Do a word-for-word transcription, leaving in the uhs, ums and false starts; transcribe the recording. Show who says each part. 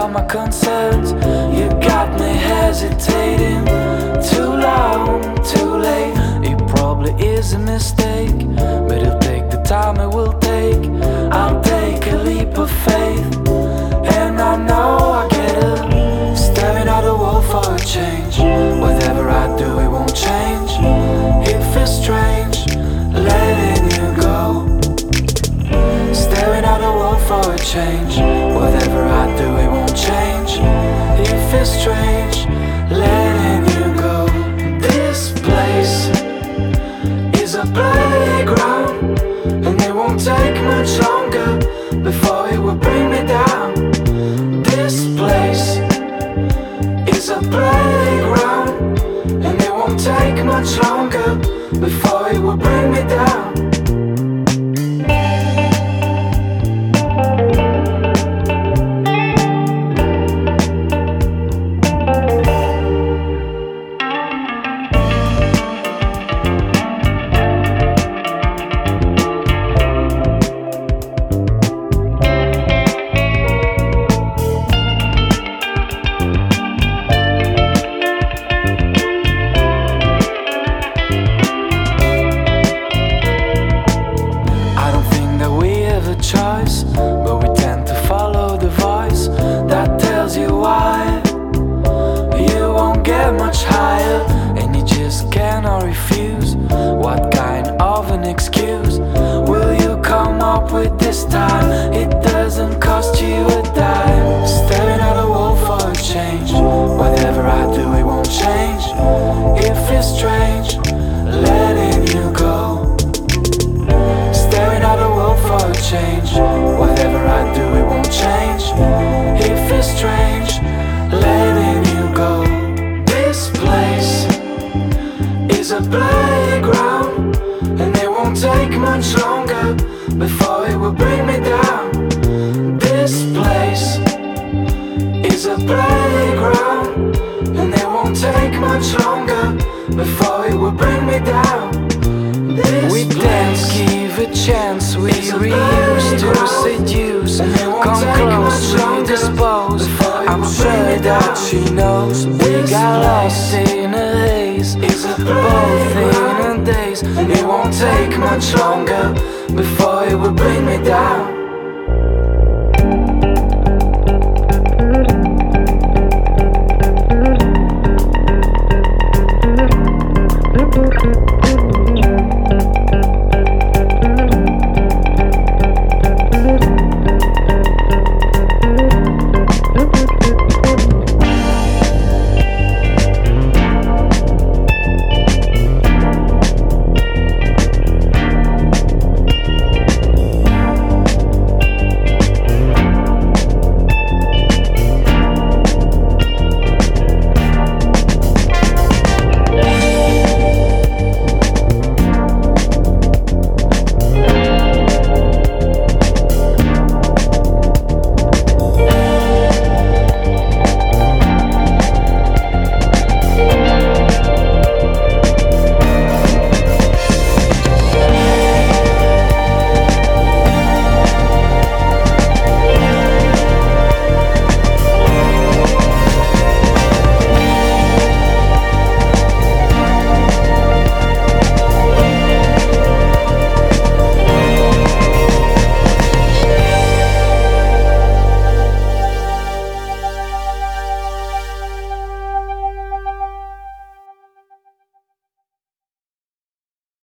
Speaker 1: my concerns. You got me hesitating. Too long, too late. It probably is a mistake, but it'll take the time it will take. I'll take a leap of faith, and I know I get it. Staring at the wall for a change. Whatever I do, it won't change. It feels strange, letting you go. Staring at the wall for a change. Whatever I do, it won't change. It feels strange, letting you go. This place is a playground, and it won't take much longer before it will bring me down. This place is a playground, and it won't take much longer before it will bring me down. Choice, but we tend to follow the voice that tells you why you won't get much higher, and you just cannot refuse. What kind of an excuse will you come up with this time? It doesn't cost you a dime. Staring at a wall for a change. Whatever I do, it won't change. It feels strange, letting you go. Staring at a wall for a change. Whatever I do, it won't change. It feels strange, letting you go. This place is a playground, and it won't take much longer before it will bring me down. This place is a playground, and it won't take much longer before it will bring me down. This we dance, give a chance, we reuse to seduce. Come close, we dispose. I'm sure that she knows. We got lost in a haze, both in a daze. It won't take much longer before it will bring me down.